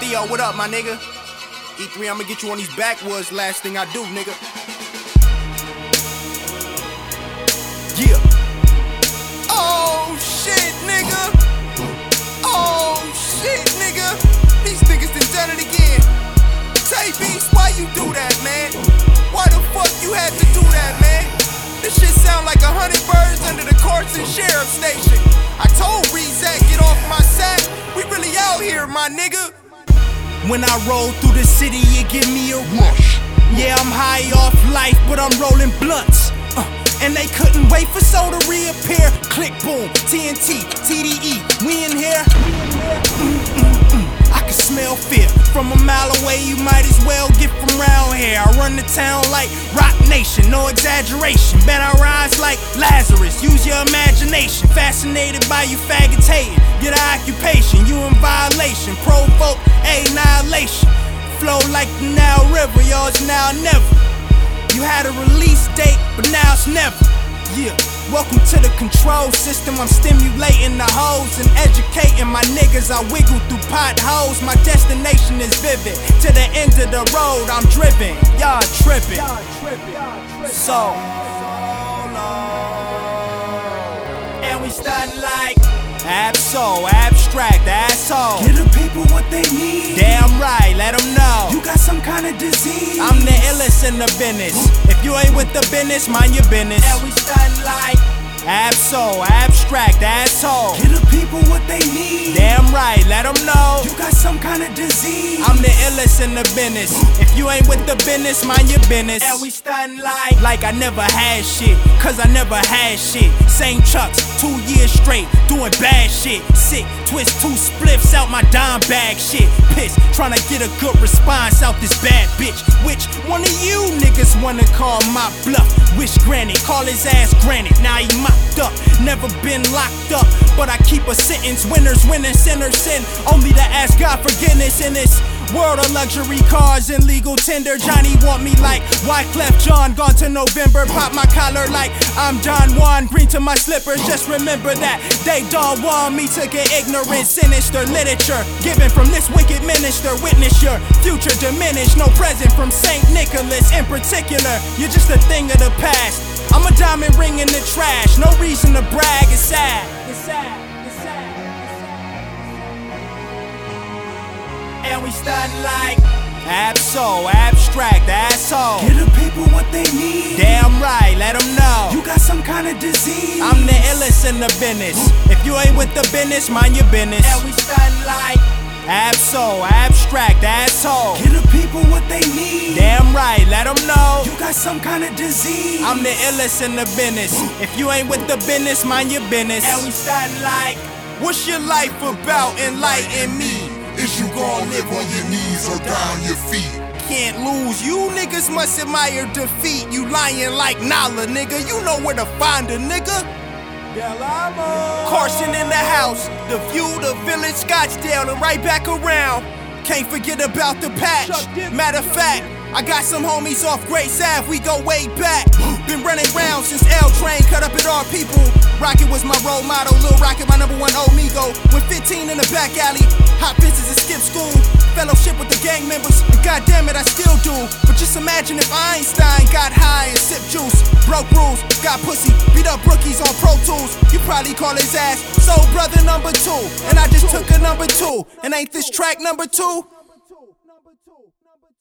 Theo, what up, my nigga? E3, I'ma get you on these backwoods, last thing I do, nigga. Yeah. Oh, shit, nigga. Oh, shit, nigga. These niggas done it again. Tay Beast, why you do that, man? Why the fuck you had to do that, man? This shit sound like 100 birds under the Carson Sheriff Station. I told Rezac, get off my sack. We really out here, my nigga. When I roll through the city, it give me a rush. Yeah, I'm high off life, but I'm rolling blunts. And they couldn't wait for Soul to reappear. Click, boom, TNT, TDE, we in here. I can smell fear from a mile away. You might as well get from round here. I run the town like Rock Nation, no exaggeration. Bet I rise like Lazarus. Use your imagination. Fascinated by you faggots hating. Get an occupation, you in violation. Provoke annihilation. Flow like the Nile River, yours now or never. You had a release date, but now it's never. Yeah, welcome to the control system. I'm stimulating the hoes and educating my niggas. I wiggle through potholes. My destination is vivid. To the end of the road, I'm driven. Y'all tripping. So, and we starting like Abso, abstract, asshole. Give the people what they need. Damn right, let them know. You got some kind of disease. I'm the illest in the business. If you ain't with the business, mind your business. And we starting like Abso, abstract, asshole. Give the people what they need. Damn right, let them know. You got some kind of disease. I'm the illest in the business. If you ain't with the business, mind your business. And we starting like I never had shit, cause I never had shit. Same chucks, 2 years straight, doing bad shit. Sick, twist 2 spliffs out my dime bag shit. Pissed, tryna get a good response out this bad bitch. Which one of you niggas wanna call my bluff? Wish granted, call his ass granted. Now he mocked up, never been locked up, but I keep a sentence. Winners winning, sinners sin. Only to ask God forgiveness in this world of luxury cars and legal tender. Johnny want me like Wyclef John, gone to November. Pop my collar like I'm Don Juan. Green to my slippers, just remember that they don't want me to get ignorant. Sinister literature given from this wicked minister. Witness your future diminish. No present from St. Nicholas in particular. You're just a thing of the past. I'm a diamond ring in the trash. No reason to brag, it's sad. It's sad. And we starting like Abso, abstract, asshole. Give the people what they need. Damn right, let them know. You got some kind of disease. I'm the illest in the business. If you ain't with the business, mind your business. And we starting like Abso, abstract, asshole. Give the people what they need. Damn right, let them know. You got some kind of disease. I'm the illest in the business. If you ain't with the business, mind your business. And we starting like what's your life about? Enlighten me. Is you gon' live on your knees or down your feet? Can't lose, you niggas must admire defeat. You lying like Nala, nigga. You know where to find a nigga. Carson in the house, the view, the village, Scottsdale, and right back around. Can't forget about the patch. Matter of fact, I got some homies off Grace Ave, we go way back. Been running round since L Train cut up at our people. Rocket was my role model, Lil Rocket my #1 Omigo. Went 15 in the back alley, hot fences and skip school. Fellowship with the gang members, and goddamn it I still do. But just imagine if Einstein got high and sipped juice. Broke rules, got pussy, beat up rookies on Pro Tools. You probably call his ass Soul Brother #2. And I just took a #2. And ain't this track #2?